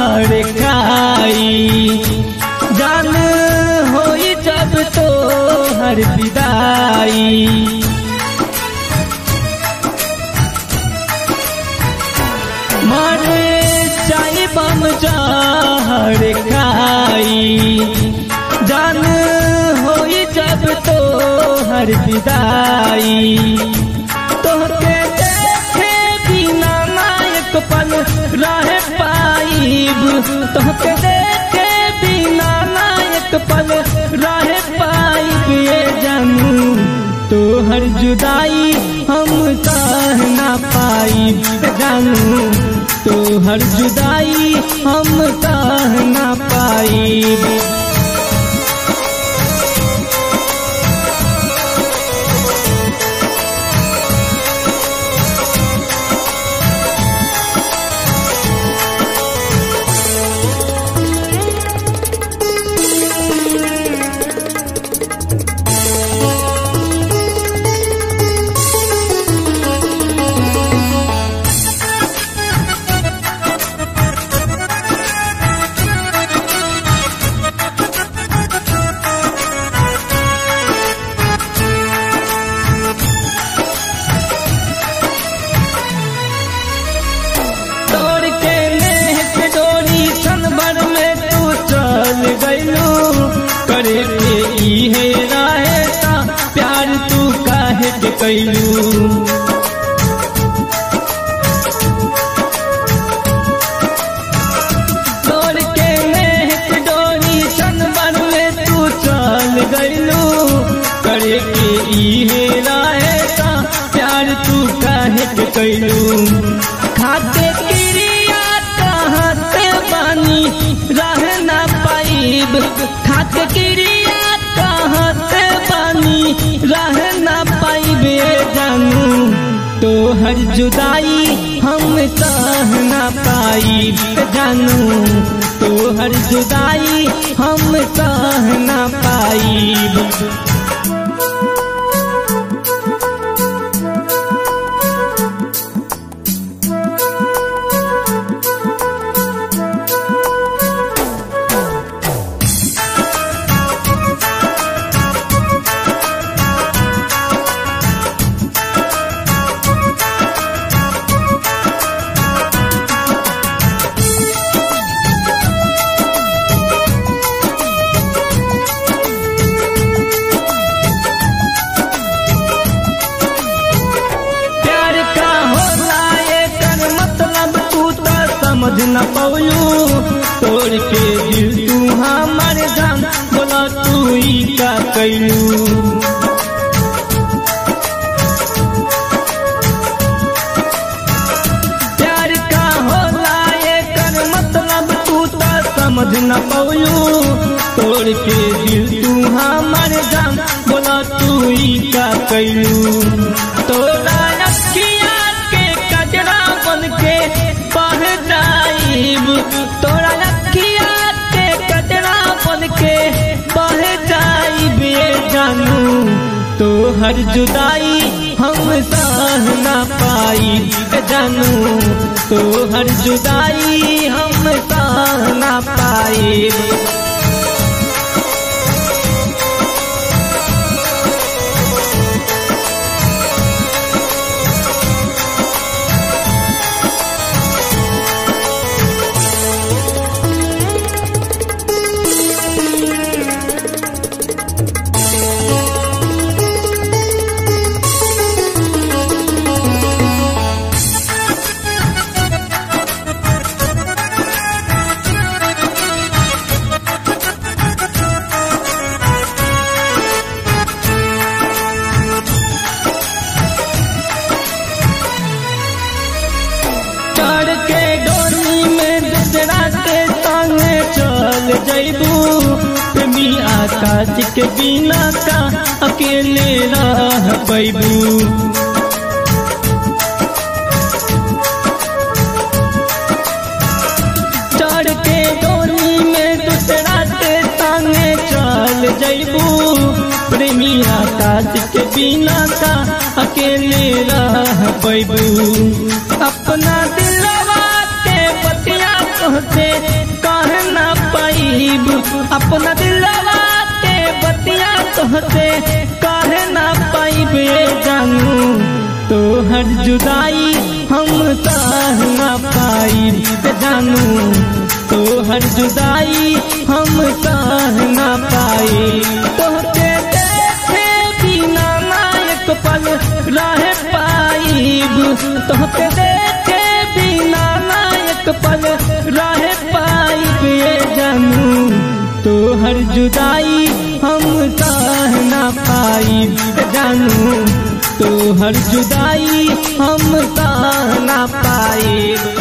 जहर खाई जान होई जब तो हर विदाई। मर जाई बम जहर खाई जान होई जब तो हर विदाई। तोहके देखे बिना नायक पल रह पाइब तोहके देखे बिना नायक पल रह पाइब। ये जानू तोहर जुदाई हम सह ना पाइब जानू तोहर जुदाई हम सह ना पाइब। करे के इहे राहे ता प्यार तू काहे के कैलू। तोड़ के नेह डोरी सनबर में तू चल गइलू। करे के इहे राहे ता प्यार तू काहे के कैलू। खाते क्रिया कहते बानी रह ना पाइब खाते क्रिया कहते बानी रह ना पाइबे जानू तोहर जुदाई हम सह ना पाइब जानू तोहर जुदाई हम सह ना पाइब। समझ न पवलू तोड़ के दिल तू हमर जान बोला तू ही का कैलू। प्यार का होला एकर मतलब तू तो समझ न पवलू तोड़ के दिल तू हमर जान बोला तू ही का कैलू। तोरा अखिया के कजरा बन के बह जाइब तोरा अखिया के कजरा बन के बह जाइब। ये जानू तोहर जुदाई हम सह ना पाइब जानू तोहर जुदाई हम सह ना पाइब। जैबू प्रेमी आकाश के बिना का अकेले रह पैबू। चढ़ के डोरी में दूसरा के संगे चल जैबू प्रेमी आकाश के बिना का अकेले रह पैबू। अपना दिलवा के बतिया तोहसे कह ना पाइब, अपना दिलवा के बतिया तोहसे कह ना पाइब जानू, तोहर जुदाई हम सह ना पाइब जानू, तोहर जुदाई हम सह ना पाइब। तोहके देखे बिना ना एक पल रह पाइब, तोहके देखे बिना ना एक पल रह पाइब जानू, तोहर जुदाई हम सह ना पाइब जानू, तोहर जुदाई हम सह ना पाइब।